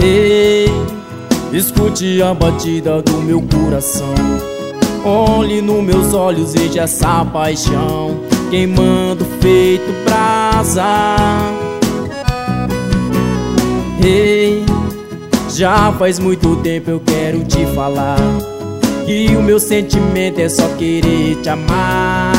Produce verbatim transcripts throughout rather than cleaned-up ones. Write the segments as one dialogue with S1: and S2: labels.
S1: Ei, escute a batida do meu coração. Olhe nos meus olhos, veja essa paixão queimando feito brasa. Ei, já faz muito tempo eu quero te falar que o meu sentimento é só querer te amar.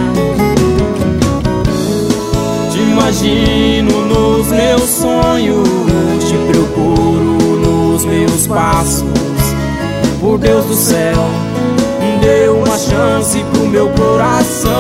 S1: Te imagino nos meus sonhos, te procuro nos meus passos. Por Deus do céu, dê uma chance pro meu coração.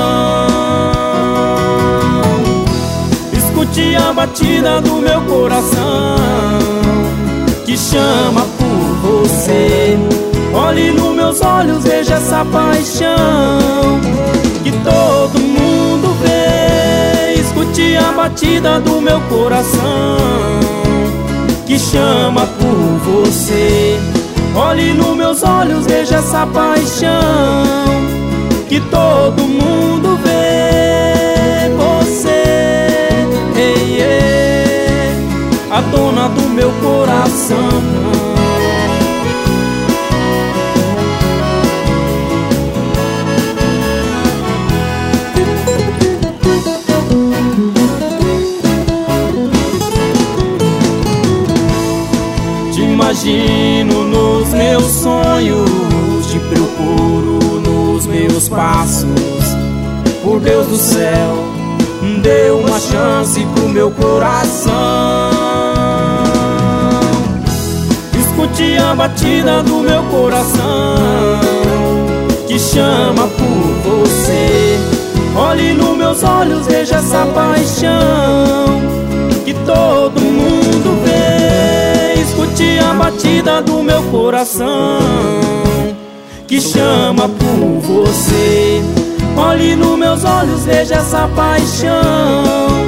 S1: Escute a batida do meu coração que chama por você. Olhe nos meus olhos, veja essa paixão que todo mundo vê. Escute a batida do meu coração que chama por você. Olhe nos meus olhos, veja essa paixão que todo mundo vê. Você, ei, ei, a dona do meu coração. Te imagino nos meus sonhos, te procuro nos meus passos. Por Deus do céu, dê uma chance pro meu coração. Escute a batida do meu coração que chama por você. Olhe nos meus olhos, veja essa paixão que todo mundo vê. Escute a batida do meu coração que chama por você. Olhe nos meus olhos, veja essa paixão